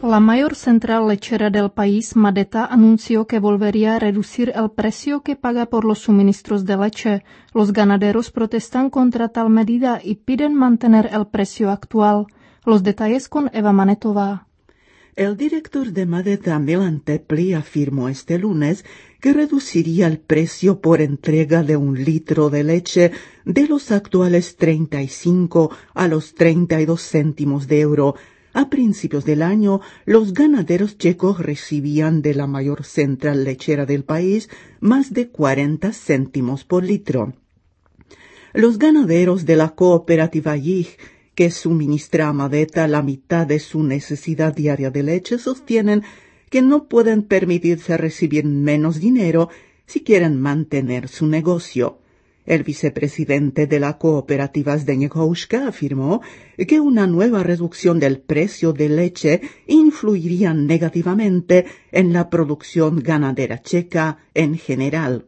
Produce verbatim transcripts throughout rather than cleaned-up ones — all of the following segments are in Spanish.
La mayor central lechera del país, Madeta, anunció que volvería a reducir el precio que paga por los suministros de leche. Los ganaderos protestan contra tal medida y piden mantener el precio actual. Los detalles con Eva Manetová. El director de Madeta, Milan Tepli, afirmó este lunes que reduciría el precio por entrega de un litro de leche de los actuales treinta y cinco a los treinta y dos céntimos de euro. A principios del año, los ganaderos checos recibían de la mayor central lechera del país más de cuarenta céntimos por litro. Los ganaderos de la cooperativa Yig, que suministra a Madeta la mitad de su necesidad diaria de leche, sostienen que no pueden permitirse recibir menos dinero si quieren mantener su negocio. El vicepresidente de la cooperativa Zdeněk Houška afirmó que una nueva reducción del precio de leche influiría negativamente en la producción ganadera checa en general.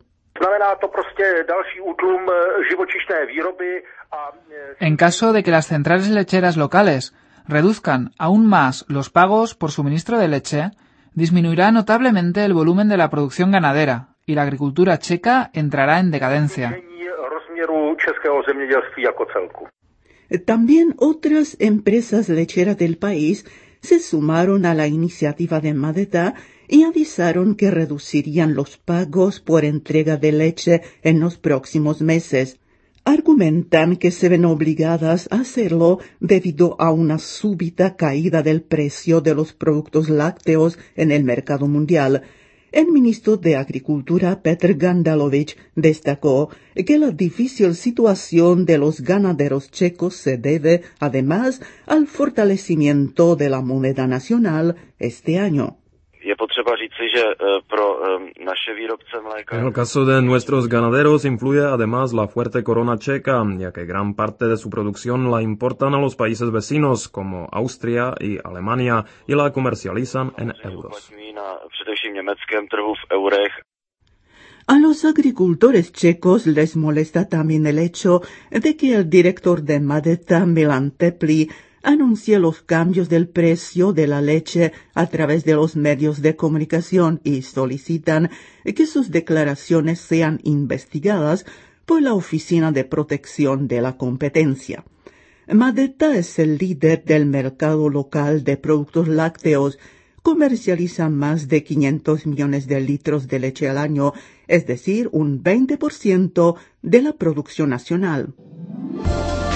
En caso de que las centrales lecheras locales reduzcan aún más los pagos por suministro de leche, disminuirá notablemente el volumen de la producción ganadera y la agricultura checa entrará en decadencia. También otras empresas lecheras del país se sumaron a la iniciativa de Madeta y avisaron que reducirían los pagos por entrega de leche en los próximos meses. Argumentan que se ven obligadas a hacerlo debido a una súbita caída del precio de los productos lácteos en el mercado mundial. El ministro de Agricultura, Petr Gandalovič, destacó que la difícil situación de los ganaderos checos se debe, además, al fortalecimiento de la moneda nacional este año. En el caso de nuestros ganaderos influye además la fuerte corona checa, ya que gran parte de su producción la importan a los países vecinos como Austria y Alemania y la comercializan en euros. A los agricultores checos les molesta también el hecho de que el director de Madeta, Milan Tepli, anuncie los cambios del precio de la leche a través de los medios de comunicación y solicitan que sus declaraciones sean investigadas por la Oficina de Protección de la Competencia. Madeta es el líder del mercado local de productos lácteos. Comercializa más de quinientos millones de litros de leche al año, es decir, un veinte por ciento de la producción nacional.